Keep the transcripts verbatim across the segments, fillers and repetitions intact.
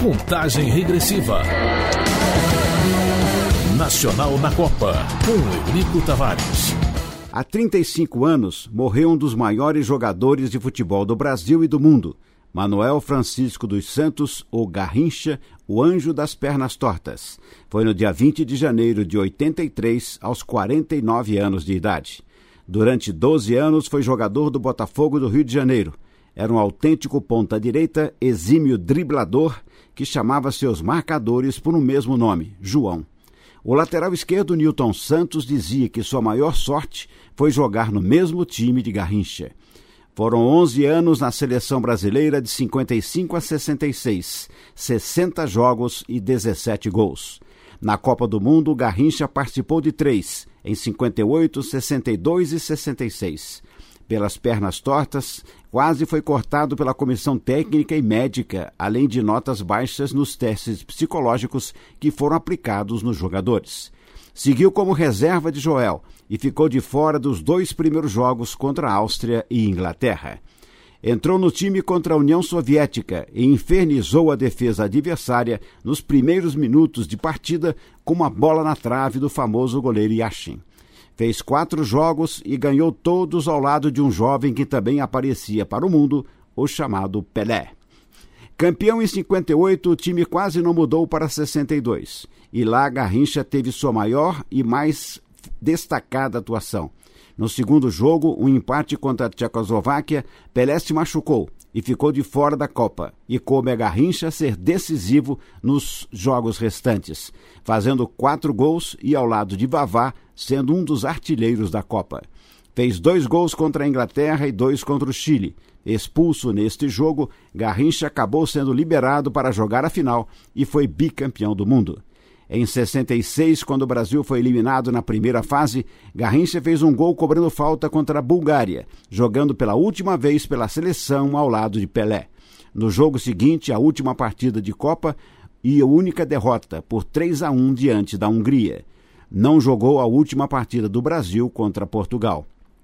Contagem regressiva. Nacional na Copa, com Eurico Tavares. Há trinta e cinco anos, morreu um dos maiores jogadores de futebol do Brasil e do mundo, Manuel Francisco dos Santos, ou Garrincha, o anjo das pernas tortas. Foi no dia vinte de janeiro de oitenta e três, aos quarenta e nove anos de idade. Durante doze anos foi jogador do Botafogo do Rio de Janeiro. Era um autêntico ponta-direita, exímio driblador, que chamava seus marcadores por um mesmo nome, João. O lateral esquerdo Nilton Santos dizia que sua maior sorte foi jogar no mesmo time de Garrincha. Foram onze anos na seleção brasileira de cinquenta e cinco a sessenta e seis, sessenta jogos e dezessete gols. Na Copa do Mundo, Garrincha participou de três, em cinquenta e oito, sessenta e dois e sessenta e seis. Pelas pernas tortas, quase foi cortado pela comissão técnica e médica, além de notas baixas nos testes psicológicos que foram aplicados nos jogadores. Seguiu como reserva de Joel e ficou de fora dos dois primeiros jogos contra a Áustria e Inglaterra. Entrou no time contra a União Soviética e infernizou a defesa adversária nos primeiros minutos de partida com uma bola na trave do famoso goleiro Yashin. Fez quatro jogos e ganhou todos ao lado de um jovem que também aparecia para o mundo, o chamado Pelé. Campeão em cinquenta e oito, o time quase não mudou para sessenta e dois. E lá Garrincha teve sua maior e mais destacada atuação. No segundo jogo, um empate contra a Tchecoslováquia, Pelé se machucou e ficou de fora da Copa, e coube a Garrincha ser decisivo nos jogos restantes, fazendo quatro gols e ao lado de Vavá, sendo um dos artilheiros da Copa. Fez dois gols contra a Inglaterra e dois contra o Chile. Expulso neste jogo, Garrincha acabou sendo liberado para jogar a final e foi bicampeão do mundo. Em sessenta e seis, quando o Brasil foi eliminado na primeira fase, Garrincha fez um gol cobrando falta contra a Bulgária, jogando pela última vez pela seleção ao lado de Pelé. No jogo seguinte, a última partida de Copa e a única derrota, por três a um diante da Hungria. Não jogou a última partida do Brasil contra Portugal.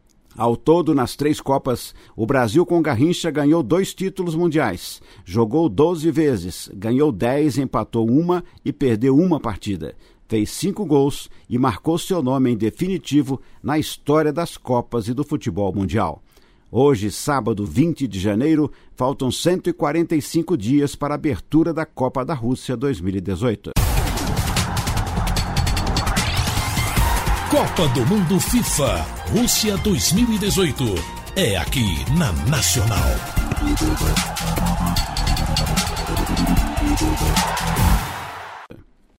Ao todo, nas três Copas, o Brasil com Garrincha ganhou dois títulos mundiais, jogou doze vezes, ganhou dez, empatou uma e perdeu uma partida. Fez cinco gols e marcou seu nome em definitivo na história das Copas e do futebol mundial. Hoje, sábado vinte de janeiro, faltam cento e quarenta e cinco dias para a abertura da Copa da Rússia dois mil e dezoito. Copa do Mundo FIFA Rússia dois mil e dezoito. É aqui na Nacional.